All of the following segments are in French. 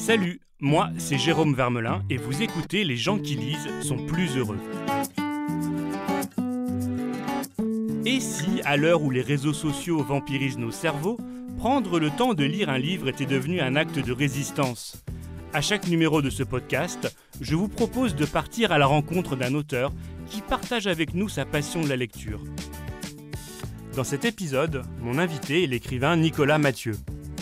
Salut, moi c'est Jérôme Vermelin et vous écoutez Les gens qui lisent sont plus heureux. Et si, à l'heure où les réseaux sociaux vampirisent nos cerveaux, prendre le temps de lire un livre était devenu un acte de résistance ? À chaque numéro de ce podcast, je vous propose de partir à la rencontre d'un auteur qui partage avec nous sa passion de la lecture. Dans cet épisode, mon invité est l'écrivain Nicolas Mathieu.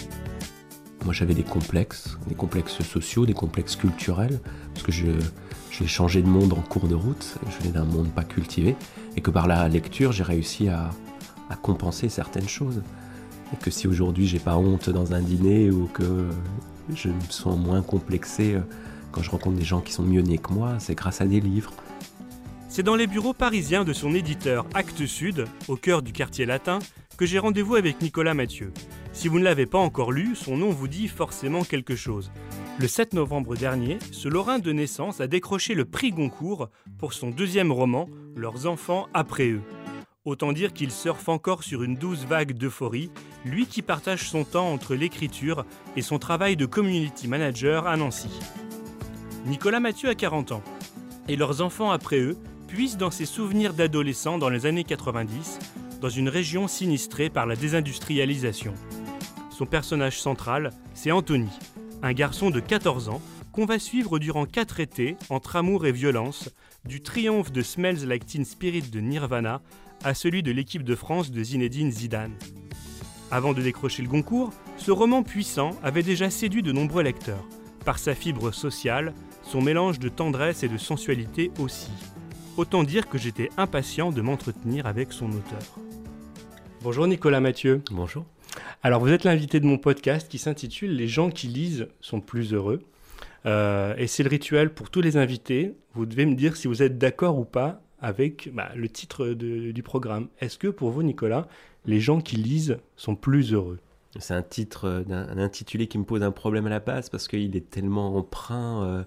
Moi j'avais des complexes sociaux, des complexes culturels, parce que j'ai changé de monde en cours de route, je venais d'un monde pas cultivé, et que par la lecture j'ai réussi à compenser certaines choses. Et que si aujourd'hui j'ai pas honte dans un dîner, ou que je me sens moins complexé quand je rencontre des gens qui sont mieux nés que moi, c'est grâce à des livres. C'est dans les bureaux parisiens de son éditeur Actes Sud, au cœur du quartier latin, que j'ai rendez-vous avec Nicolas Mathieu. Si vous ne l'avez pas encore lu, son nom vous dit forcément quelque chose. Le 7 novembre dernier, ce Lorrain de naissance a décroché le prix Goncourt pour son deuxième roman, Leurs enfants après eux. Autant dire qu'il surfe encore sur une douce vague d'euphorie, lui qui partage son temps entre l'écriture et son travail de community manager à Nancy. Nicolas Mathieu a 40 ans, et Leurs enfants après eux puise dans ses souvenirs d'adolescent dans les années 90, dans une région sinistrée par la désindustrialisation. Son personnage central, c'est Anthony, un garçon de 14 ans qu'on va suivre durant 4 étés entre amour et violence, du triomphe de Smells Like Teen Spirit de Nirvana à celui de l'équipe de France de Zinedine Zidane. Avant de décrocher le Goncourt, ce roman puissant avait déjà séduit de nombreux lecteurs, par sa fibre sociale, son mélange de tendresse et de sensualité aussi. Autant dire que j'étais impatient de m'entretenir avec son auteur. Bonjour Nicolas Mathieu. Bonjour. Alors vous êtes l'invité de mon podcast qui s'intitule « Les gens qui lisent sont plus heureux ». Et c'est le rituel pour tous les invités. Vous devez me dire si vous êtes d'accord ou pas avec le titre du programme. Est-ce que pour vous, Nicolas, les gens qui lisent sont plus heureux ? C'est un titre, un intitulé qui me pose un problème à la base parce qu'il est tellement empreint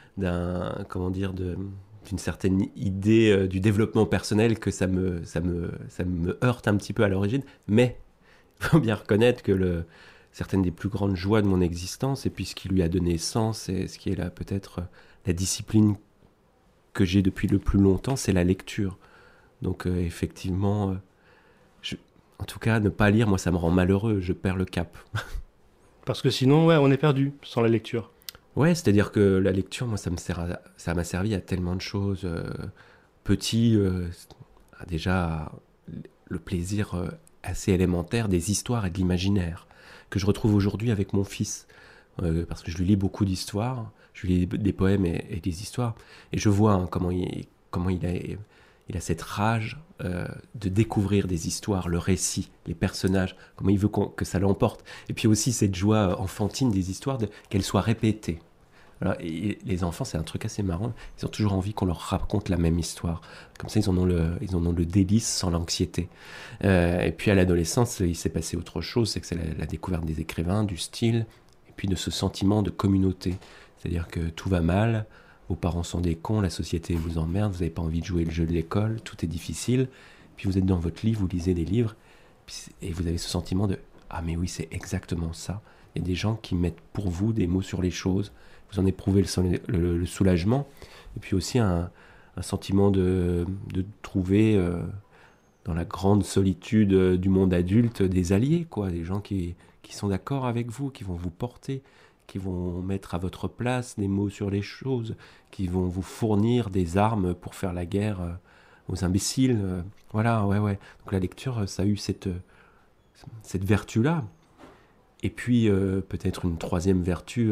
d'une certaine idée du développement personnel que ça me heurte un petit peu à l'origine. Mais il faut bien reconnaître que certaines des plus grandes joies de mon existence, et puis ce qui lui a donné sens, et ce qui est là peut-être la discipline que j'ai depuis le plus longtemps, c'est la lecture. Donc effectivement, en tout cas, ne pas lire, moi ça me rend malheureux, je perds le cap. Parce que sinon, on est perdu sans la lecture. Ouais, c'est-à-dire que la lecture, moi, ça m'a servi à tellement de choses. Petit, déjà, le plaisir assez élémentaire des histoires et de l'imaginaire, que je retrouve aujourd'hui avec mon fils. Parce que je lui lis beaucoup d'histoires, je lui lis des poèmes et des histoires, et je vois comment il a cette rage de découvrir des histoires, le récit, les personnages, comment il veut que ça l'emporte. Et puis aussi cette joie enfantine des histoires, qu'elles soient répétées. Alors, et les enfants, c'est un truc assez marrant, ils ont toujours envie qu'on leur raconte la même histoire. Comme ça, ils en ont le délice sans l'anxiété. Et puis à l'adolescence, il s'est passé autre chose, c'est que c'est la découverte des écrivains, du style, et puis de ce sentiment de communauté. C'est-à-dire que tout va mal, vos parents sont des cons, la société vous emmerde, vous n'avez pas envie de jouer le jeu de l'école, tout est difficile, puis vous êtes dans votre lit, vous lisez des livres, et vous avez ce sentiment de « Ah mais oui, c'est exactement ça ». Il y a des gens qui mettent pour vous des mots sur les choses, vous en éprouvez le soulagement, et puis aussi un sentiment de trouver dans la grande solitude du monde adulte des alliés, quoi, des gens qui sont d'accord avec vous, qui vont vous porter, qui vont mettre à votre place des mots sur les choses, qui vont vous fournir des armes pour faire la guerre aux imbéciles. Voilà, ouais. Donc la lecture, ça a eu cette vertu-là. Et puis peut-être une troisième vertu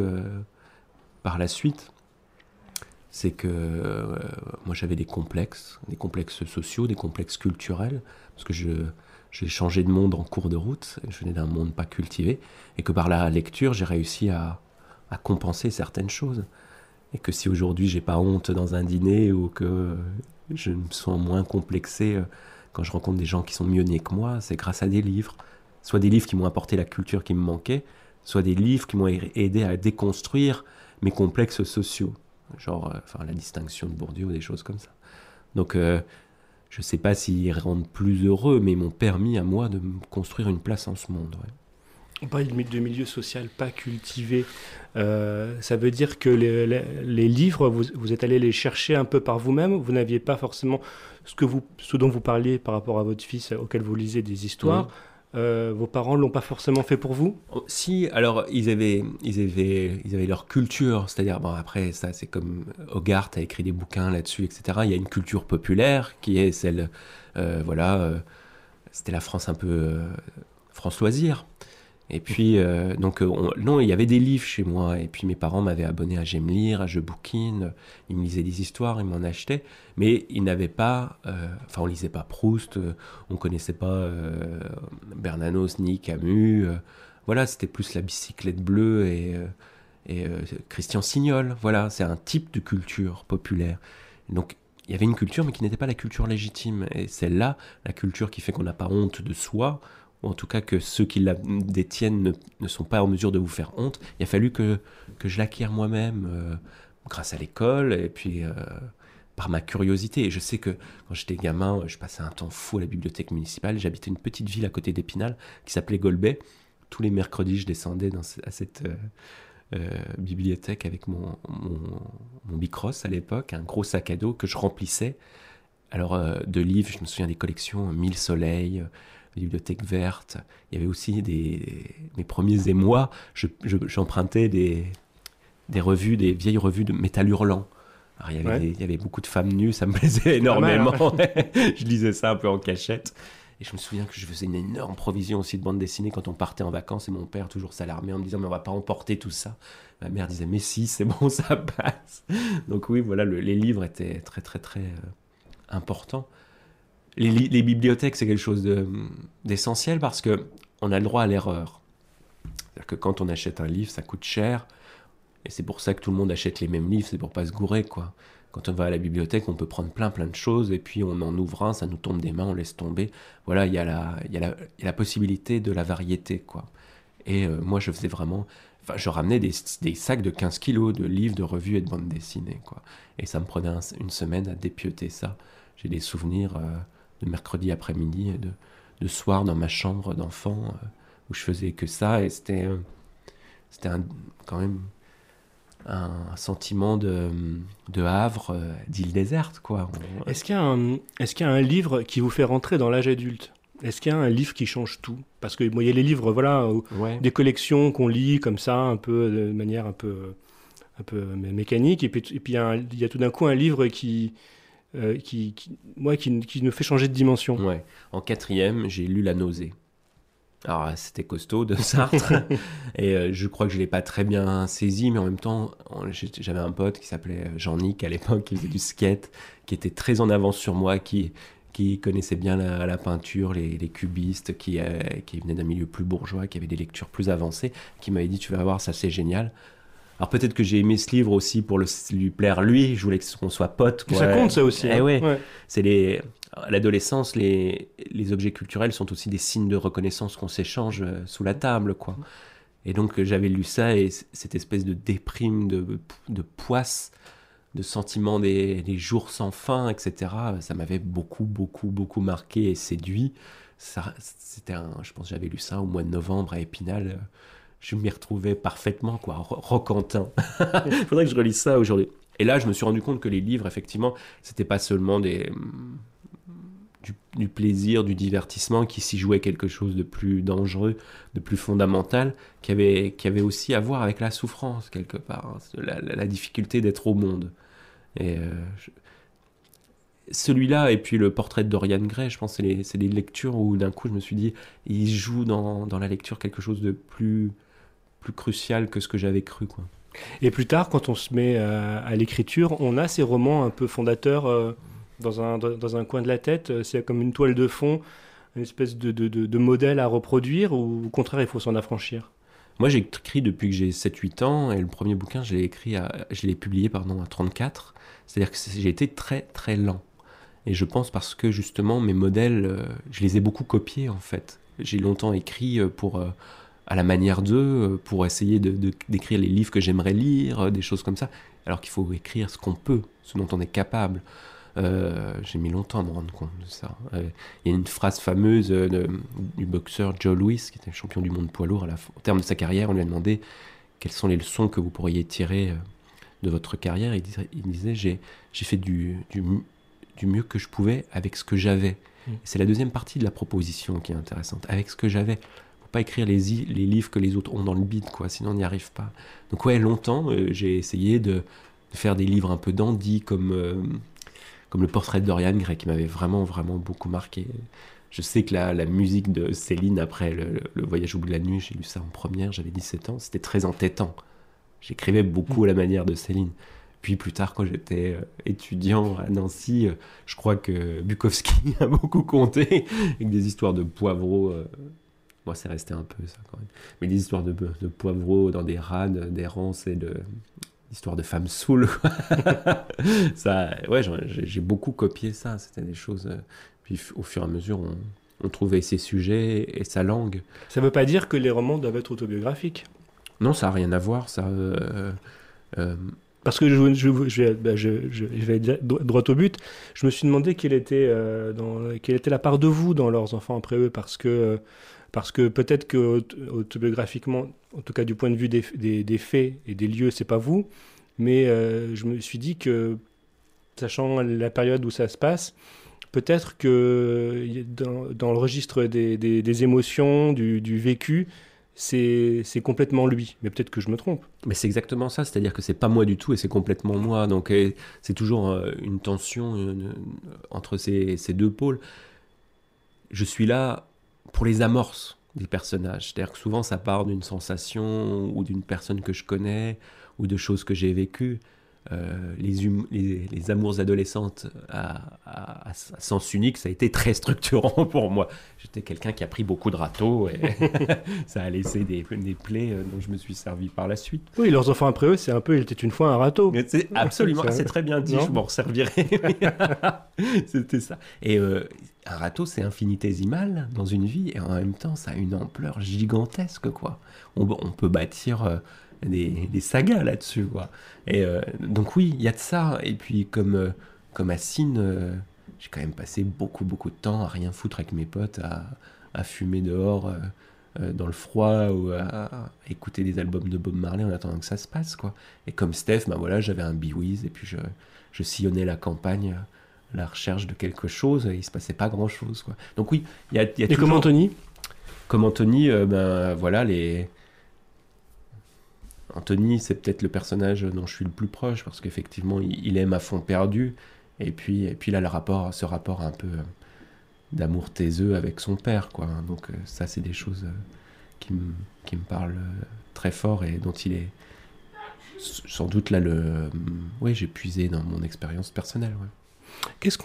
par la suite, c'est que moi j'avais des complexes sociaux, des complexes culturels, parce que j'ai changé de monde en cours de route, je venais d'un monde pas cultivé, et que par la lecture j'ai réussi à compenser certaines choses. Et que si aujourd'hui j'ai pas honte dans un dîner, ou que je me sens moins complexé quand je rencontre des gens qui sont mieux nés que moi, c'est grâce à des livres. Soit des livres qui m'ont apporté la culture qui me manquait, soit des livres qui m'ont aidé à déconstruire mes complexes sociaux. Genre la distinction de Bourdieu ou des choses comme ça. Donc je sais pas s'ils rendent plus heureux, mais ils m'ont permis à moi de me construire une place en ce monde. Ouais. On parle de milieu social pas cultivé. Ça veut dire que les livres, vous êtes allé les chercher un peu par vous-même. Vous n'aviez pas forcément ce dont vous parliez par rapport à votre fils auquel vous lisez des histoires. Vos parents l'ont pas forcément fait pour vous? Si, alors ils avaient leur culture, c'est-à-dire, bon après ça c'est comme Hogarth a écrit des bouquins là-dessus, etc. Il y a une culture populaire qui est celle, c'était la France un peu France loisir. Et puis, non, il y avait des livres chez moi. Et puis, mes parents m'avaient abonné à J'aime lire, à Je bouquine. Ils me lisaient des histoires, ils m'en achetaient. Mais ils n'avaient pas... on lisait pas Proust, on connaissait pas Bernanos ni Camus. Voilà, c'était plus La bicyclette bleue et Christian Signol. Voilà, c'est un type de culture populaire. Donc, il y avait une culture, mais qui n'était pas la culture légitime. Et celle-là, la culture qui fait qu'on n'a pas honte de soi, ou en tout cas que ceux qui la détiennent ne sont pas en mesure de vous faire honte. Il a fallu que je l'acquière moi-même grâce à l'école et puis par ma curiosité. Et je sais que quand j'étais gamin, je passais un temps fou à la bibliothèque municipale. J'habitais une petite ville à côté d'Épinal qui s'appelait Golbet. Tous les mercredis, je descendais à cette bibliothèque avec mon bicross à l'époque, un gros sac à dos que je remplissais. Alors de livres, je me souviens des collections Mille Soleils, Bibliothèque verte. Il y avait aussi mes premiers émois. J'empruntais des revues, des vieilles revues de Métal Hurlant. Alors, il y avait beaucoup de femmes nues, ça me plaisait énormément. Je lisais ça un peu en cachette. Et je me souviens que je faisais une énorme provision aussi de bande dessinée quand on partait en vacances. Et mon père toujours s'alarmait en me disant « Mais on va pas emporter tout ça ». Ma mère disait « Mais si, c'est bon, ça passe ». Donc oui, voilà, les livres étaient très, très, très importants. Les bibliothèques, c'est quelque chose d'essentiel parce qu'on a le droit à l'erreur. C'est-à-dire que quand on achète un livre, ça coûte cher. Et c'est pour ça que tout le monde achète les mêmes livres, c'est pour pas se gourer, quoi. Quand on va à la bibliothèque, on peut prendre plein de choses, et puis on en ouvre un, ça nous tombe des mains, on laisse tomber. Voilà, il y a la possibilité de la variété, quoi. Et moi, je faisais vraiment... Enfin, je ramenais des sacs de 15 kilos de livres, de revues et de bandes dessinées, quoi. Et ça me prenait une semaine à dépioter ça. J'ai des souvenirs... de mercredi après-midi, de soir dans ma chambre d'enfant, où je faisais que ça, et c'était quand même un sentiment de Havre, d'île déserte, quoi. Est-ce qu'il y a un livre qui vous fait rentrer dans l'âge adulte? Est-ce qu'il y a un livre qui change tout? Parce que il y a les livres, voilà, des collections qu'on lit comme ça, un peu de manière un peu mécanique, et puis il y a tout d'un coup un livre qui nous fait changer de dimension. Ouais. En 4e, j'ai lu La Nausée. Alors, c'était costaud de Sartre. Et je crois que je ne l'ai pas très bien saisi, mais en même temps, j'avais un pote qui s'appelait Jean-Nic à l'époque, qui faisait du skate, qui était très en avance sur moi, qui connaissait bien la peinture, les cubistes, qui venaient d'un milieu plus bourgeois, qui avait des lectures plus avancées, qui m'avait dit « Tu vas voir, ça c'est génial ». Alors peut-être que j'ai aimé ce livre aussi pour lui plaire lui, je voulais qu'on soit potes. Ça compte ça aussi. Hein. Ouais. C'est à l'adolescence, les objets culturels sont aussi des signes de reconnaissance qu'on s'échange sous la table, quoi. Et donc j'avais lu ça et cette espèce de déprime, de poisse, de sentiment des jours sans fin, etc. Ça m'avait beaucoup, beaucoup, beaucoup marqué et séduit. Je pense que j'avais lu ça au mois de novembre à Épinal. Je m'y retrouvais parfaitement, quoi, Roquentin. Il faudrait que je relise ça aujourd'hui. Et là, je me suis rendu compte que les livres, effectivement, c'était pas seulement du plaisir, du divertissement, qui s'y jouait quelque chose de plus dangereux, de plus fondamental, qui avait aussi à voir avec la souffrance, quelque part, hein, la difficulté d'être au monde. Et celui-là, et puis le portrait de Dorian Gray, je pense que c'est des lectures où d'un coup, je me suis dit, il joue dans la lecture quelque chose de plus crucial que ce que j'avais cru, quoi. Et plus tard, quand on se met à l'écriture, on a ces romans un peu fondateurs dans un coin de la tête. C'est comme une toile de fond, une espèce de modèle à reproduire, ou au contraire, il faut s'en affranchir? Moi, j'écris depuis que j'ai 7-8 ans, et le premier bouquin, je l'ai publié à 34. C'est-à-dire que j'ai été très, très lent. Et je pense parce que, justement, mes modèles, je les ai beaucoup copiés, en fait. J'ai longtemps écrit à la manière d'eux, pour essayer d'écrire les livres que j'aimerais lire, des choses comme ça, alors qu'il faut écrire ce qu'on peut, ce dont on est capable. J'ai mis longtemps à me rendre compte de ça. Il y a une phrase fameuse du boxeur Joe Louis, qui était champion du monde poids lourd. Au terme de sa carrière, on lui a demandé quelles sont les leçons que vous pourriez tirer de votre carrière. Il disait j'ai fait du mieux que je pouvais avec ce que j'avais. C'est la deuxième partie de la proposition qui est intéressante. Avec ce que j'avais. Faut pas écrire les livres que les autres ont dans le bide, quoi, sinon on n'y arrive pas. Donc ouais, longtemps, j'ai essayé de faire des livres un peu dandy, comme le portrait de Dorian Gray, qui m'avait vraiment, vraiment beaucoup marqué. Je sais que la musique de Céline, après le Voyage au bout de la nuit, j'ai lu ça en première, j'avais 17 ans, c'était très entêtant. J'écrivais beaucoup à la manière de Céline. Puis plus tard, quand j'étais étudiant à Nancy, je crois que Bukowski a beaucoup compté, avec des histoires de poivreaux. Moi, c'est resté un peu ça quand même. Mais des histoires de poivreaux dans des rades, d'errance et d'histoires de femmes saoules. Ça, ouais, j'ai beaucoup copié ça. C'était des choses. Puis au fur et à mesure, on trouvait ses sujets et sa langue. Ça ne veut pas dire que les romans doivent être autobiographiques. Non, ça n'a rien à voir, ça. Parce que je vais droit au but. Je me suis demandé quelle était la part de vous dans Leurs enfants après eux, parce que peut-être que autobiographiquement, en tout cas du point de vue des faits et des lieux, c'est pas vous, mais je me suis dit que, sachant la période où ça se passe, peut-être que dans le registre des émotions, du vécu, c'est complètement lui. Mais peut-être que je me trompe. Mais c'est exactement ça, c'est-à-dire que c'est pas moi du tout et c'est complètement moi. Donc c'est toujours une tension entre ces deux pôles. Je suis là pour les amorces des personnages. C'est-à-dire que souvent ça part d'une sensation ou d'une personne que je connais ou de choses que j'ai vécues. Les amours adolescentes à sens unique, ça a été très structurant pour moi. J'étais quelqu'un qui a pris beaucoup de râteaux et ça a laissé des plaies dont je me suis servi par la suite. Oui, Leurs enfants après eux, c'est un peu « il était une fois un râteau ». Absolument, c'est très bien dit, je m'en resservirai. C'était ça. Et un râteau, c'est infinitésimal dans une vie et en même temps, ça a une ampleur gigantesque, quoi. On peut bâtir... des sagas là-dessus, quoi. Et donc oui, il y a de ça. Et puis comme Assine, j'ai quand même passé beaucoup de temps à rien foutre avec mes potes, à fumer dehors dans le froid ou à écouter des albums de Bob Marley en attendant que ça se passe, quoi. Et comme Steph, ben voilà, j'avais un Bee-Wiz et puis je sillonnais la campagne à la recherche de quelque chose et il se passait pas grand-chose, quoi. Donc oui, il y a et toujours... comme Anthony Comme Anthony, ben voilà, Anthony, c'est peut-être le personnage dont je suis le plus proche parce qu'effectivement, il aime à fond perdu. Et puis là, ce rapport un peu d'amour taiseux avec son père, quoi. Donc ça, c'est des choses qui me parlent très fort et dont il est sans doute là oui, j'ai puisé dans mon expérience personnelle. Ouais. Qu'est-ce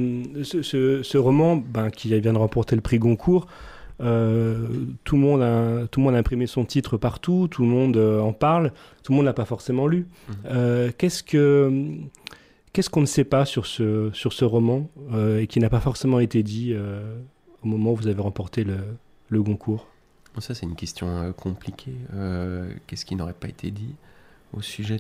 ce roman, qui vient de remporter le prix Goncourt, tout le monde a imprimé son titre partout, tout le monde en parle, tout le monde l'a pas forcément lu. Qu'est-ce qu'on ne sait pas sur ce roman et qui n'a pas forcément été dit au moment où vous avez remporté le Goncourt? Ça, c'est une question compliquée. Qu'est-ce qui n'aurait pas été dit au sujet de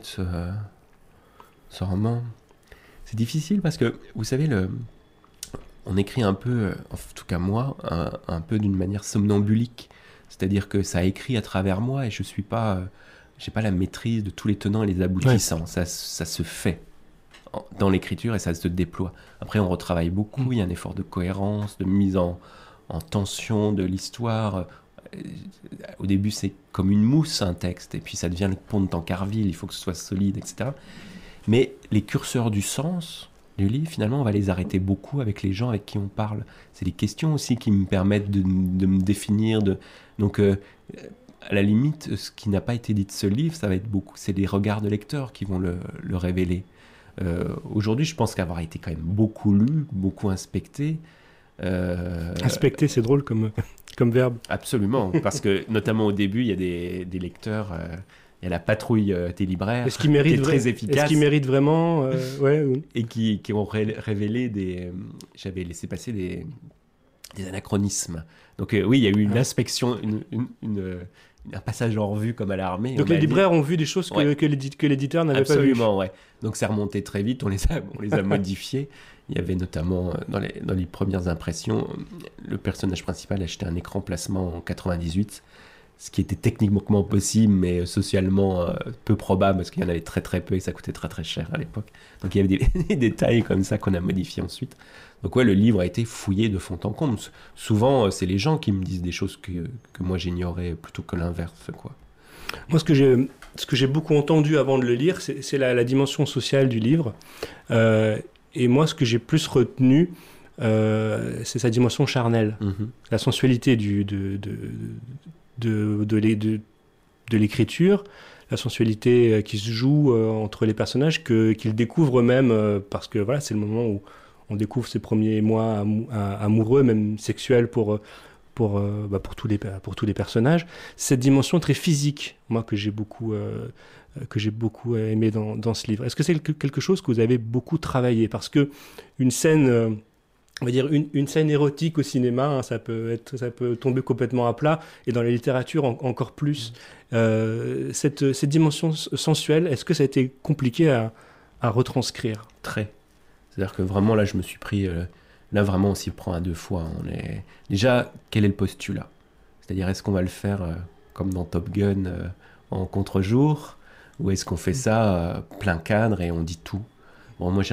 ce roman? C'est difficile parce que, vous savez, on écrit un peu, en tout cas moi, un peu d'une manière somnambulique. C'est-à-dire que ça écrit à travers moi et je suis pas, j'ai pas la maîtrise de tous les tenants et les aboutissants. Ouais. Ça se fait dans l'écriture et ça se déploie. Après, on retravaille beaucoup. Il y a un effort de cohérence, de mise en tension de l'histoire. Au début, c'est comme une mousse, un texte, et puis ça devient le pont de Tancarville. Il faut que ce soit solide, etc. Mais les curseurs du sens du livre, finalement, on va les arrêter beaucoup avec les gens avec qui on parle. C'est les questions aussi qui me permettent de me définir. Donc, à la limite, ce qui n'a pas été dit de ce livre, ça va être c'est les regards de lecteurs qui vont le révéler. Aujourd'hui, je pense qu'avoir été quand même beaucoup lu, beaucoup inspecté. Inspecter, c'est drôle comme verbe. Absolument, parce que notamment au début, il y a des lecteurs... Il y a la patrouille des libraires qui est très efficace. Est-ce qu'ils méritent vraiment ouais. Et qui ont révélé j'avais laissé passer des anachronismes. Donc oui, il y a eu une inspection, un passage en revue comme à l'armée. Donc les libraires ont vu des choses que l'éditeur n'avait pas vues. Absolument, ouais. Donc c'est remonté très vite, on les a modifiés. Il y avait notamment, dans les premières impressions, le personnage principal achetait un écran placement en 98, ce qui était techniquement possible, mais socialement peu probable, parce qu'il y en avait très très peu et ça coûtait très très cher à l'époque. Donc il y avait des détails comme ça qu'on a modifiés ensuite. Donc ouais, le livre a été fouillé de fond en comble. Souvent, c'est les gens qui me disent des choses que moi j'ignorais plutôt que l'inverse, quoi. Moi, ce que j'ai beaucoup entendu avant de le lire, c'est la dimension sociale du livre. Et moi, ce que j'ai plus retenu, c'est sa dimension charnelle, la sensualité de l'écriture, la sensualité qui se joue entre les personnages, qu'ils découvrent eux-mêmes, parce que voilà, c'est le moment où on découvre ses premiers mois amoureux, même sexuels pour tous les personnages. Cette dimension très physique, moi, que j'ai beaucoup aimé dans ce livre. Est-ce que c'est quelque chose que vous avez beaucoup travaillé? Parce que une scène, on va dire une scène érotique au cinéma, hein, ça peut tomber complètement à plat, et dans la littérature encore plus. Cette dimension sensuelle, est-ce que ça a été compliqué à retranscrire? Très. C'est-à-dire que vraiment, là, je me suis pris... là, vraiment, on s'y prend à deux fois. Déjà, quel est le postulat? C'est-à-dire, est-ce qu'on va le faire comme dans Top Gun, en contre-jour, ou est-ce qu'on fait ça plein cadre et on dit tout? Bon, moi,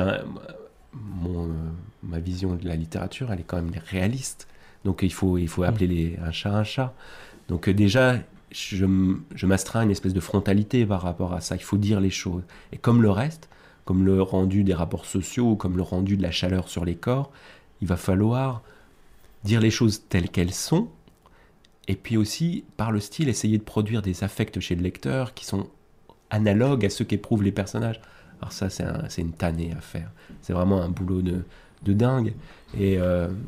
ma vision de la littérature, elle est quand même réaliste. Donc, il faut appeler un chat un chat. Donc, déjà, je m'astreins à une espèce de frontalité par rapport à ça. Il faut dire les choses. Et comme le reste, comme le rendu des rapports sociaux, ou comme le rendu de la chaleur sur les corps, il va falloir dire les choses telles qu'elles sont, et puis aussi, par le style, essayer de produire des affects chez le lecteur qui sont analogues à ceux qu'éprouvent les personnages. Alors ça, c'est une tannée à faire. C'est vraiment un boulot de dingue. Et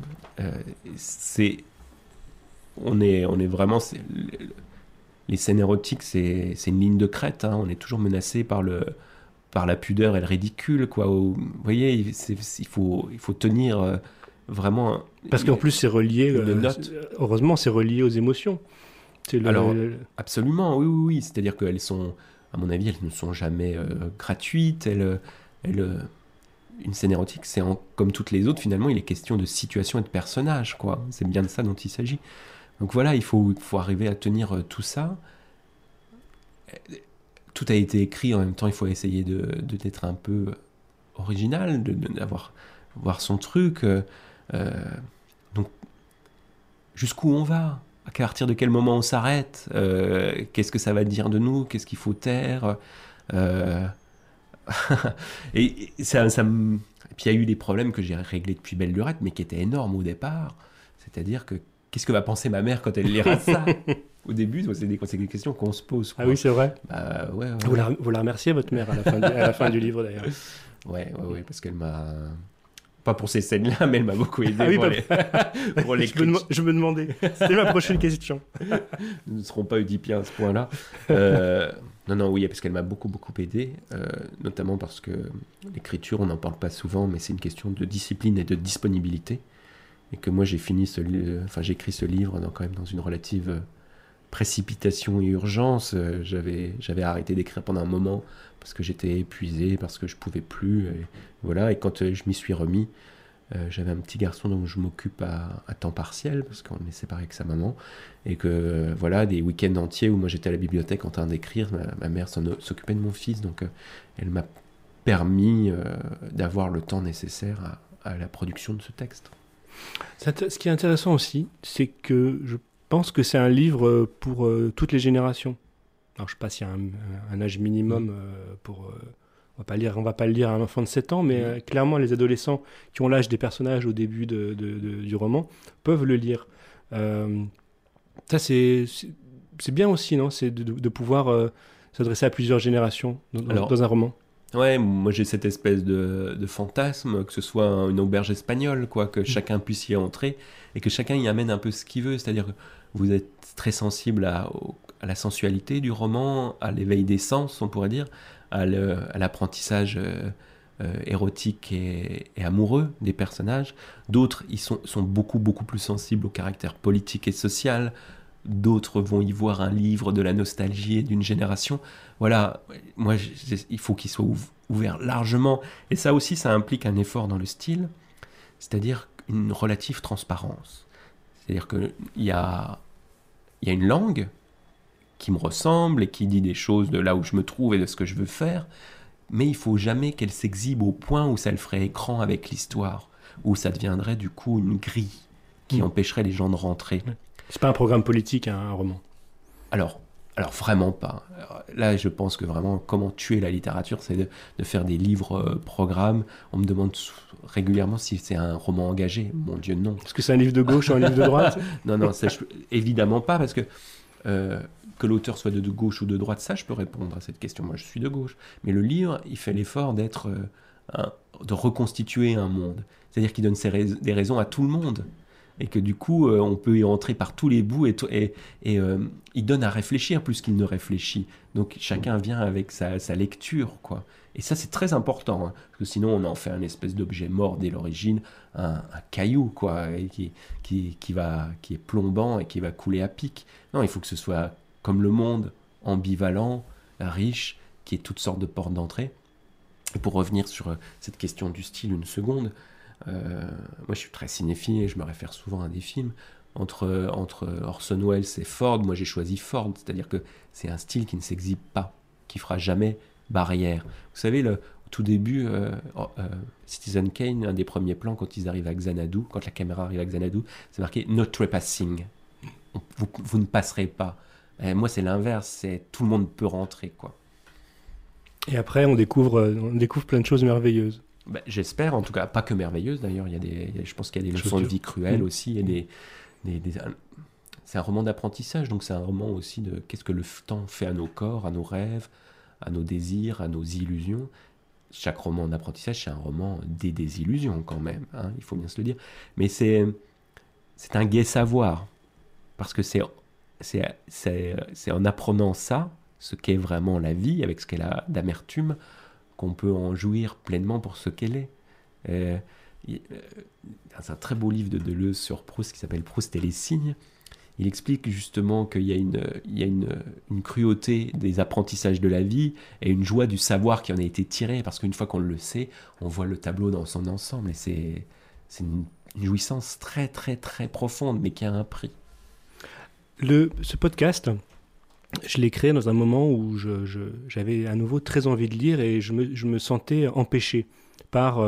on est vraiment... Les scènes érotiques, c'est une ligne de crête. Hein. On est toujours menacé par la pudeur et le ridicule, quoi. Vous voyez, il faut tenir vraiment... Parce qu'en plus, c'est relié... heureusement, c'est relié aux émotions. Alors, absolument, oui. C'est-à-dire qu'elles sont... À mon avis, elles ne sont jamais gratuites. Une scène érotique, comme toutes les autres, finalement, il est question de situation et de personnage, quoi. C'est bien de ça dont il s'agit. Donc voilà, il faut arriver à tenir tout ça. Tout a été écrit, en même temps, il faut essayer d'être un peu original, d'avoir voir son truc. Donc, jusqu'où on va? À partir de quel moment on s'arrête? Qu'est-ce que ça va dire de nous? Qu'est-ce qu'il faut taire? Et puis il y a eu des problèmes que j'ai réglés depuis belle lurette, mais qui étaient énormes au départ. C'est-à-dire que qu'est-ce que va penser ma mère quand elle lira ça? Au début, c'est des questions qu'on se pose, quoi. Ah oui, c'est vrai. Ouais. Vous la remerciez, votre mère, à la fin du livre, d'ailleurs. Ouais, parce qu'elle m'a... Pas pour ces scènes-là, mais elle m'a beaucoup aidé pour l'écriture. Je me demandais. C'était ma prochaine question. Nous ne serons pas oedipiens à ce point-là. Non, oui, parce qu'elle m'a beaucoup aidé, notamment parce que l'écriture, on n'en parle pas souvent, mais c'est une question de discipline et de disponibilité. Et que moi, j'ai écrit ce livre quand même dans une relative précipitation et urgence. J'avais arrêté d'écrire pendant un moment parce que j'étais épuisé, parce que je pouvais plus. Et voilà. Et quand je m'y suis remis, j'avais un petit garçon dont je m'occupe à temps partiel parce qu'on est séparés avec sa maman. Et que voilà, des week-ends entiers où moi j'étais à la bibliothèque en train d'écrire, ma mère s'occupait de mon fils. Donc elle m'a permis d'avoir le temps nécessaire à la production de ce texte. Ce qui est intéressant aussi, c'est que je pense que c'est un livre pour toutes les générations. Alors je ne sais pas s'il y a un âge minimum pour... on va pas le lire à un enfant de 7 ans, mais clairement les adolescents qui ont l'âge des personnages au début du roman peuvent le lire. Ça c'est bien aussi, non? C'est de pouvoir s'adresser à plusieurs générations dans un roman. Ouais, moi j'ai cette espèce de fantasme, que ce soit une auberge espagnole, quoi, que chacun puisse y entrer et que chacun y amène un peu ce qu'il veut. C'est-à-dire que vous êtes très sensible à la sensualité du roman, à l'éveil des sens, on pourrait dire, à l'apprentissage érotique et amoureux des personnages. D'autres ils sont beaucoup plus sensibles au caractère politique et social. D'autres vont y voir un livre de la nostalgie et d'une génération. Voilà, moi, il faut qu'il soit ouvert largement. Et ça aussi, ça implique un effort dans le style, c'est-à-dire une relative transparence. C'est-à-dire qu'il y a une langue qui me ressemble et qui dit des choses de là où je me trouve et de ce que je veux faire, mais il ne faut jamais qu'elle s'exhibe au point où ça le ferait écran avec l'histoire, où ça deviendrait du coup une grille qui empêcherait les gens de rentrer. C'est pas un programme politique, hein, un roman. Alors vraiment pas. Alors, là, je pense que vraiment, comment tuer la littérature, c'est de faire des livres programmes. On me demande régulièrement si c'est un roman engagé. Mon Dieu, non. Est-ce que c'est un livre de gauche ou un livre de droite? Non, ça, évidemment pas, parce que l'auteur soit de gauche ou de droite, ça, je peux répondre à cette question. Moi, je suis de gauche. Mais le livre, il fait l'effort d'être, de reconstituer un monde. C'est-à-dire qu'il donne des raisons à tout le monde. Et que du coup, on peut y entrer par tous les bouts et il donne à réfléchir plus qu'il ne réfléchit. Donc chacun vient avec sa lecture, quoi. Et ça, c'est très important, hein, parce que sinon, on en fait un espèce d'objet mort dès l'origine, un caillou, quoi, et qui est plombant et qui va couler à pic. Non, il faut que ce soit comme le monde, ambivalent, riche, qui ait toutes sortes de portes d'entrée. Et pour revenir sur cette question du style une seconde, moi je suis très cinéphile et je me réfère souvent à des films entre Orson Welles et Ford. Moi j'ai choisi Ford, c'est-à-dire que c'est un style qui ne s'exhibe pas, qui fera jamais barrière. Vous savez, au tout début, Citizen Kane, un des premiers plans quand ils arrivent à Xanadu, quand la caméra arrive à Xanadu, c'est marqué « No trespassing ». Vous ne passerez pas. Et moi c'est l'inverse, c'est tout le monde peut rentrer, quoi. Et après on découvre plein de choses merveilleuses. Ben, j'espère, en tout cas, pas que merveilleuse d'ailleurs, je pense qu'il y a des leçons de vie cruelles aussi, et c'est un roman d'apprentissage, donc c'est un roman aussi de qu'est-ce que le temps fait à nos corps, à nos rêves, à nos désirs, à nos illusions. Chaque roman d'apprentissage, c'est un roman des désillusions quand même, hein, il faut bien se le dire. Mais c'est un gai savoir, parce que c'est en apprenant ça, ce qu'est vraiment la vie, avec ce qu'elle a d'amertume, qu'on peut en jouir pleinement pour ce qu'elle est. C'est un très beau livre de Deleuze sur Proust qui s'appelle Proust et les signes. Il explique justement qu'il y a une cruauté des apprentissages de la vie et une joie du savoir qui en a été tiré, parce qu'une fois qu'on le sait, on voit le tableau dans son ensemble, et c'est une jouissance très très très profonde, mais qui a un prix. Ce podcast, je l'ai créé dans un moment où j'avais à nouveau très envie de lire et je me sentais empêché par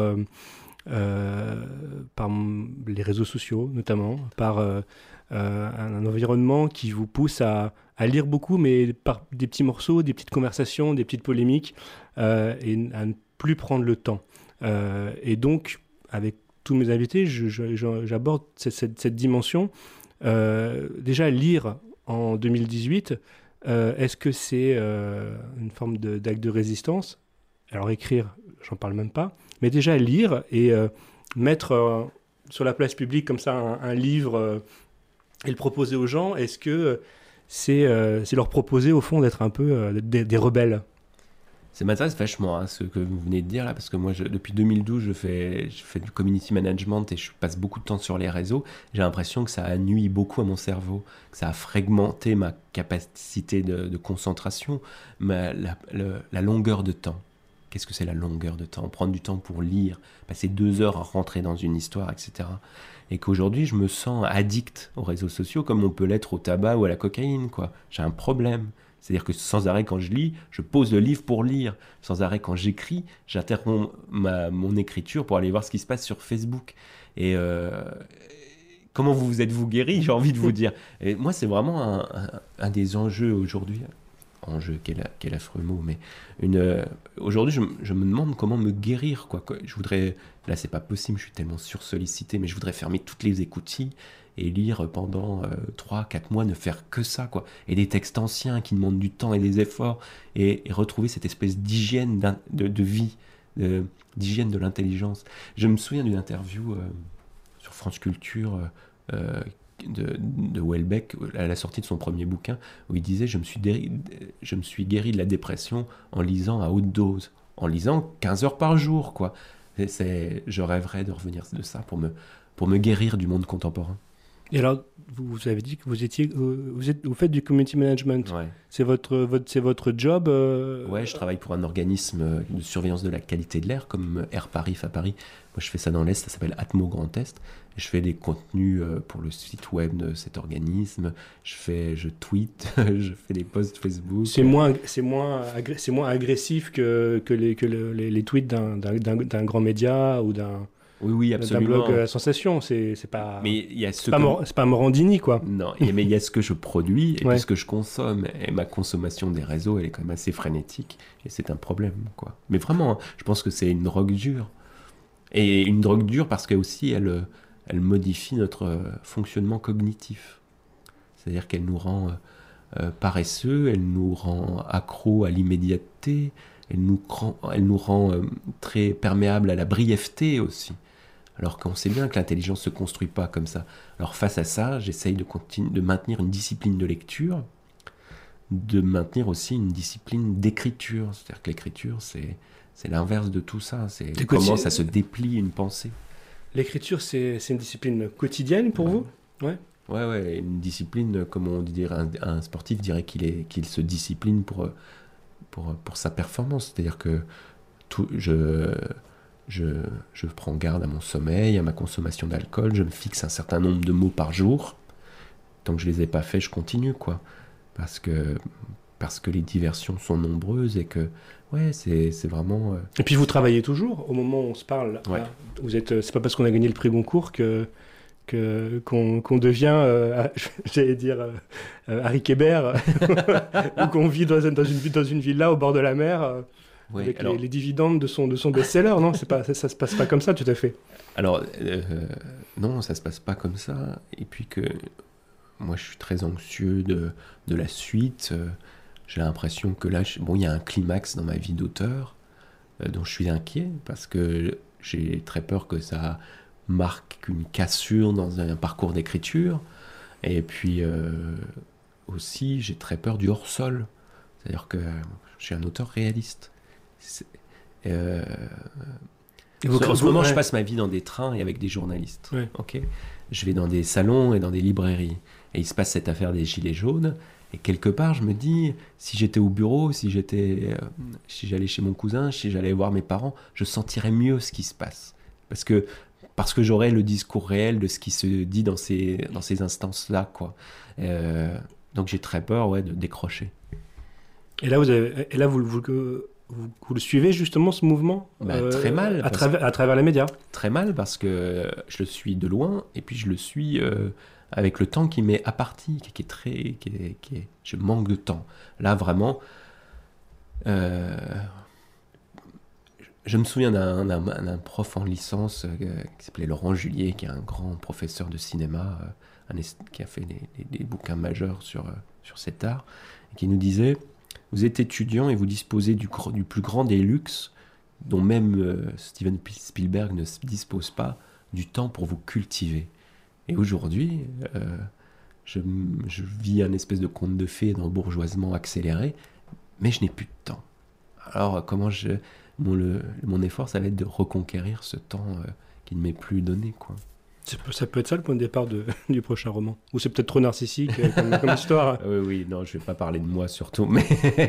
les réseaux sociaux notamment, par un environnement qui vous pousse à lire beaucoup, mais par des petits morceaux, des petites conversations, des petites polémiques, et à ne plus prendre le temps. Et donc, avec tous mes invités, j'aborde cette dimension. Déjà, lire en 2018, est-ce que c'est une forme d'acte de résistance? Alors écrire, j'en parle même pas, mais déjà lire et mettre sur la place publique comme ça un livre et le proposer aux gens, est-ce que c'est leur proposer au fond d'être un peu des rebelles? Ça m'intéresse vachement, hein, ce que vous venez de dire là, parce que moi depuis 2012 je fais du community management et je passe beaucoup de temps sur les réseaux. J'ai l'impression que ça a nui beaucoup à mon cerveau, que ça a fragmenté ma capacité de concentration, la longueur de temps. Qu'est-ce que c'est la longueur de temps? Prendre du temps pour lire, passer 2 heures à rentrer dans une histoire, etc. Et qu'aujourd'hui je me sens addict aux réseaux sociaux comme on peut l'être au tabac ou à la cocaïne, quoi. J'ai un problème. C'est-à-dire que sans arrêt, quand je lis, je pose le livre pour lire. Sans arrêt, quand j'écris, j'interromps mon écriture pour aller voir ce qui se passe sur Facebook. Et comment vous êtes-vous guéri, j'ai envie de vous dire. Et moi, c'est vraiment un des enjeux aujourd'hui. Enjeu, quel affreux mot. Mais aujourd'hui, je me demande comment me guérir, quoi. Je voudrais... Là, c'est pas possible, je suis tellement sursollicité, mais je voudrais fermer toutes les écoutilles et lire pendant 3-4 mois, ne faire que ça, quoi. Et des textes anciens qui demandent du temps et des efforts, et retrouver cette espèce d'hygiène de vie, d'hygiène de l'intelligence. Je me souviens d'une interview sur France Culture de Houellebecq à la sortie de son premier bouquin, où il disait « je me suis guéri de la dépression en lisant à haute dose, en lisant 15 heures par jour, quoi. » Je rêverais de revenir de ça pour me guérir du monde contemporain. Et alors, vous avez dit que vous faites du community management. Ouais. C'est votre job Ouais, je travaille pour un organisme de surveillance de la qualité de l'air, comme Air Paris à Paris. Moi, je fais ça dans l'Est, ça s'appelle Atmo Grand Est. Et je fais des contenus pour le site web de cet organisme. Je tweete, je fais des posts Facebook. C'est moins agressif que les tweets d'un grand média ou Oui, d'un absolument. blog à sensation. C'est pas, Mais il y a ce c'est pas, c'est pas Morandini, quoi. Non, mais il y a ce que je produis et Ouais. puis ce que je consomme. Et ma consommation des réseaux, elle est quand même assez frénétique. Et c'est un problème, quoi. Mais vraiment, hein, je pense que c'est une drogue dure. Et une drogue dure parce qu'elle aussi, elle modifie notre fonctionnement cognitif. C'est-à-dire qu'elle nous rend paresseux, elle nous rend accro à l'immédiateté, elle nous rend très perméable à la brièveté aussi. Alors qu'on sait bien que l'intelligence ne se construit pas comme ça. Alors face à ça, j'essaye de maintenir une discipline de lecture, de maintenir aussi une discipline d'écriture. C'est-à-dire que l'écriture, c'est l'inverse de tout ça. C'est comment ça se déplie une pensée. L'écriture, c'est une discipline quotidienne pour vous? Ouais. Ouais, une discipline, comme on dirait, un sportif dirait qu'il se discipline pour sa performance. C'est-à-dire que je prends garde à mon sommeil, à ma consommation d'alcool, je me fixe un certain nombre de mots par jour. Tant que je les ai pas faits, je continue, quoi. Parce que les diversions sont nombreuses et que, ouais, c'est vraiment... Et puis vous travaillez toujours au moment où on se parle. Ouais. Là. C'est pas parce qu'on a gagné le prix Goncourt qu'on devient, j'allais dire, Harry Kéber, ou qu'on vit dans une villa au bord de la mer. Ouais, avec alors, les dividendes de son best-seller, non? Ça se passe pas comme ça, tout à fait. alors non, ça se passe pas comme ça. Et puis que moi, je suis très anxieux de la suite. J'ai l'impression que là, il y a un climax dans ma vie d'auteur dont je suis inquiet parce que j'ai très peur que ça marque une cassure dans un parcours d'écriture. Et puis aussi, j'ai très peur du hors-sol. C'est-à-dire que je suis un auteur réaliste. En ce moment, je passe ma vie dans des trains et avec des journalistes. Ouais. Okay, je vais dans des salons et dans des librairies. Et il se passe cette affaire des gilets jaunes. Et quelque part, je me dis, si j'étais au bureau, si j'allais chez mon cousin, si j'allais voir mes parents, je sentirais mieux ce qui se passe. Parce que j'aurais le discours réel de ce qui se dit dans ces instances-là, quoi. Donc j'ai très peur, ouais, de décrocher. Et là, vous le suivez justement, ce mouvement très mal. à travers les médias. Très mal parce que je le suis de loin et puis je le suis avec le temps qui m'est imparti, je manque de temps. Là, vraiment, je me souviens d'un prof en licence qui s'appelait Laurent Julier, qui est un grand professeur de cinéma, qui a fait des bouquins majeurs sur cet art, et qui nous disait: vous êtes étudiant et vous disposez du plus grand des luxes, dont même Steven Spielberg ne se dispose pas, du temps pour vous cultiver. Et aujourd'hui, je vis un espèce de conte de fées dans le bourgeoisement accéléré, mais je n'ai plus de temps. Alors, mon effort, ça va être de reconquérir ce temps qui ne m'est plus donné, quoi. Ça peut être ça le point de départ du prochain roman. Ou c'est peut-être trop narcissique comme histoire. Oui, non, je vais pas parler de moi surtout, mais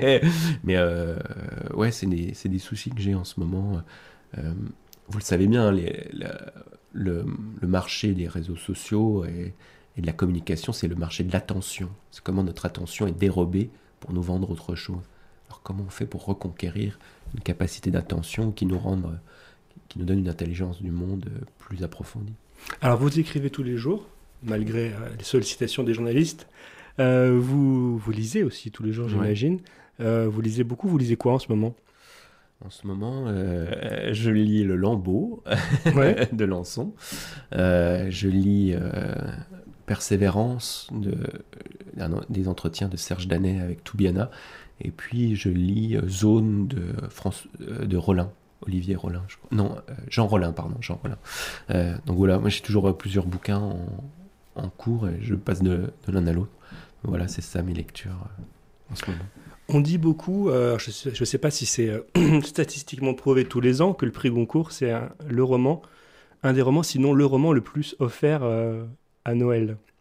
ouais, c'est des soucis que j'ai en ce moment. Vous le savez bien, le marché des réseaux sociaux et de la communication, c'est le marché de l'attention. C'est comment notre attention est dérobée pour nous vendre autre chose. Alors comment on fait pour reconquérir une capacité d'attention qui nous donne une intelligence du monde plus approfondie? Alors vous écrivez tous les jours, malgré les sollicitations des journalistes. Vous lisez aussi tous les jours, j'imagine. Ouais. Vous lisez beaucoup. Vous lisez quoi en ce moment? En ce moment, je lis Le Lambeau de Lançon. Je lis Persévérance, des entretiens de Serge Danet avec Toubiana. Et puis je lis Zone de Rollin. Olivier Rollin, je crois. Non, Jean Rollin. Donc voilà, moi j'ai toujours plusieurs bouquins en cours et je passe de l'un à l'autre. Voilà, c'est ça mes lectures en ce moment. On dit beaucoup, je ne sais pas si c'est statistiquement prouvé tous les ans, que le prix Goncourt, c'est un des romans, sinon le roman le plus offert à Noël.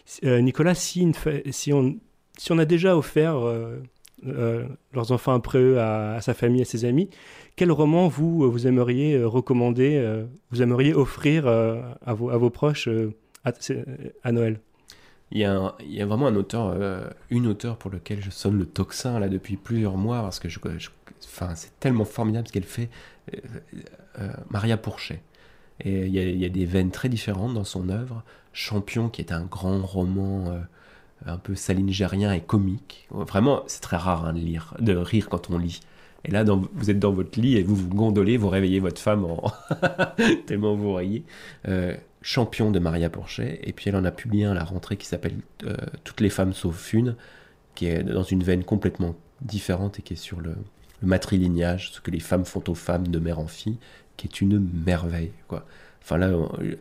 Nicolas, si on a déjà offert leurs enfants après eux à sa famille, à ses amis, quel roman vous aimeriez recommander, vous aimeriez offrir à vos proches à Noël? Il y a vraiment un auteur, une auteure pour lequel je sonne le tocsin là depuis plusieurs mois parce que enfin, c'est tellement formidable ce qu'elle fait, Maria Pourchet. Et il y a des veines très différentes dans son œuvre. Champion, qui est un grand roman un peu salingerien et comique. Vraiment, c'est très rare hein, de rire quand on lit. Et là, vous êtes dans votre lit et vous gondolez, vous réveillez votre femme tellement vous riez. Champion de Maria Pourchet. Et puis elle en a publié un à la rentrée qui s'appelle Toutes les femmes sauf une, qui est dans une veine complètement différente et qui est sur le matrilignage, ce que les femmes font aux femmes de mère en fille, qui est une merveille, quoi. Enfin là,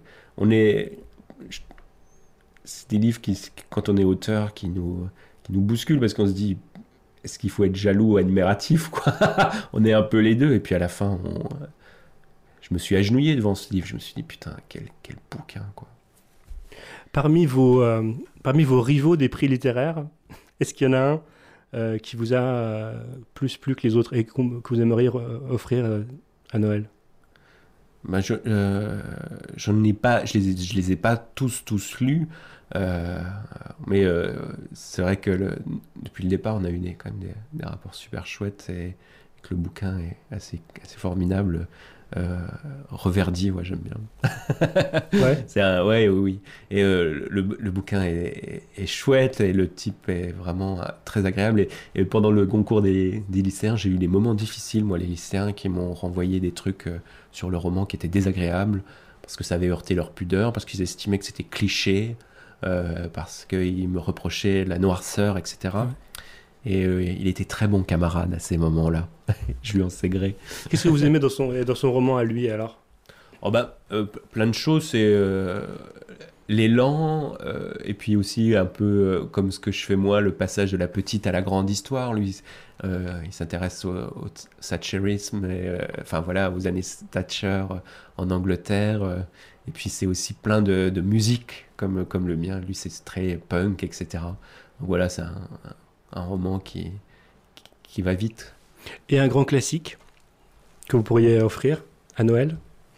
c'est des livres qui, quand on est auteur, qui nous bousculent parce qu'on se dit, est-ce qu'il faut être jaloux ou admiratif, quoi. On est un peu les deux. Et puis à la fin, je me suis agenouillé devant ce livre. Je me suis dit, putain, quel bouquin, quoi. Parmi vos rivaux des prix littéraires, est-ce qu'il y en a un qui vous a plus plu que les autres et que vous aimeriez offrir à Noël? Ben j'en ai pas, je les ai pas tous lus, mais c'est vrai que depuis le départ, on a eu quand même des rapports super chouettes et que le bouquin est assez formidable. Reverdy, ouais, j'aime bien. Ouais. Oui. Et le bouquin est chouette et le type est vraiment très agréable. Et pendant le concours des lycéens, j'ai eu des moments difficiles, moi, les lycéens qui m'ont renvoyé des trucs sur le roman qui étaient désagréables parce que ça avait heurté leur pudeur, parce qu'ils estimaient que c'était cliché, parce qu'ils me reprochaient la noirceur, etc. Et il était très bon camarade à ces moments-là. Je lui en sais gré. Qu'est-ce que vous aimez dans son roman à lui, alors? Plein de choses. C'est l'élan, et puis aussi un peu comme ce que je fais moi, le passage de la petite à la grande histoire. Lui, il s'intéresse au thatcherisme, enfin voilà, aux années Thatcher en Angleterre. Et puis c'est aussi plein de musique, comme le mien. Lui, c'est très punk, etc. Donc voilà, c'est un roman qui va vite. Et un grand classique que vous pourriez offrir à Noël?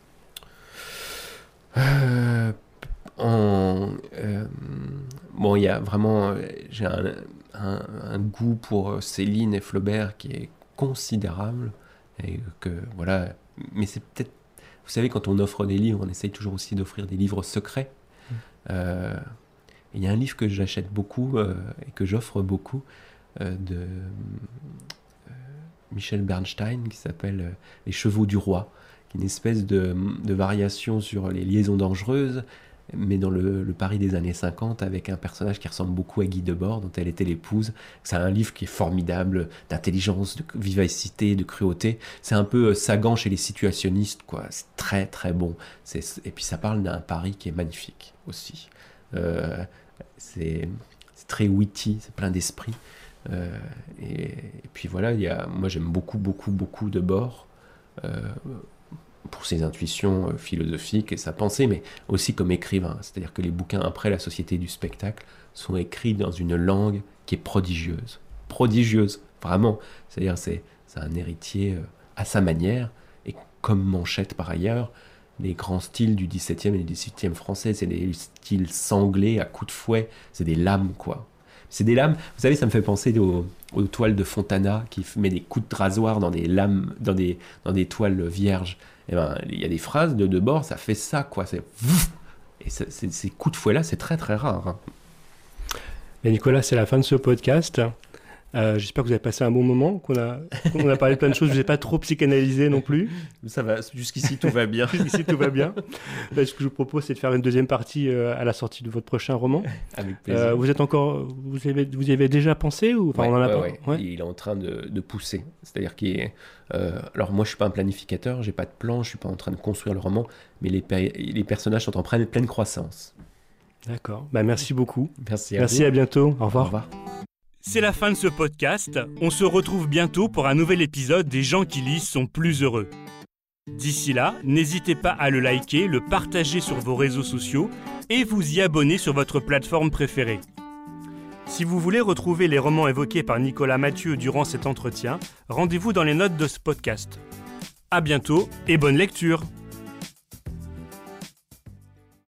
Bon, il y a vraiment... j'ai un goût pour Céline et Flaubert qui est considérable. Et que, voilà... Mais c'est peut-être... Vous savez, quand on offre des livres, on essaye toujours aussi d'offrir des livres secrets. Il y a un livre que j'achète beaucoup et que j'offre beaucoup de Michel Bernstein qui s'appelle Les Chevaux du Roi, qui est une espèce de variation sur les liaisons dangereuses, mais dans le Paris des années 50, avec un personnage qui ressemble beaucoup à Guy Debord, dont elle était l'épouse. C'est un livre qui est formidable, d'intelligence, de vivacité, de cruauté. C'est un peu Sagan chez les situationnistes, quoi. C'est très très bon. Et puis ça parle d'un Paris qui est magnifique aussi. C'est très witty, c'est plein d'esprit. Et puis voilà, moi j'aime beaucoup Debord pour ses intuitions philosophiques et sa pensée, mais aussi comme écrivain. C'est-à-dire que les bouquins après La Société du spectacle sont écrits dans une langue qui est prodigieuse, vraiment. C'est-à-dire c'est un héritier à sa manière, et comme Manchette par ailleurs. Les grands styles du XVIIe et du XVIIIe français, c'est des styles sanglés à coups de fouet, c'est des lames, quoi. C'est des lames, vous savez, ça me fait penser aux toiles de Fontana qui met des coups de rasoir dans des lames, dans des toiles vierges. Et ben, il y a des phrases de Debord, ça fait ça, quoi. Et ces coups de fouet-là, c'est très très rare. Hein. Et Nicolas, c'est la fin de ce podcast. J'espère que vous avez passé un bon moment, qu'on a parlé de plein de choses. Je ne vous ai pas trop psychanalysé non plus. Ça va, jusqu'ici tout va bien. Jusqu'ici tout va bien. Là, ce que je vous propose, c'est de faire une deuxième partie à la sortie de votre prochain roman. Avec plaisir. Vous y avez déjà pensé ou enfin, on en a pas. Ouais. Il est en train de pousser. C'est-à-dire qu'il est. Alors moi, je suis pas un planificateur, j'ai pas de plan, je suis pas en train de construire le roman, mais les personnages sont en pleine croissance. D'accord. Merci beaucoup. Merci à bientôt. Au revoir. Au revoir. C'est la fin de ce podcast. On se retrouve bientôt pour un nouvel épisode des gens qui lisent sont plus heureux. D'ici là, n'hésitez pas à le liker, le partager sur vos réseaux sociaux et vous y abonner sur votre plateforme préférée. Si vous voulez retrouver les romans évoqués par Nicolas Mathieu durant cet entretien, rendez-vous dans les notes de ce podcast. À bientôt et bonne lecture!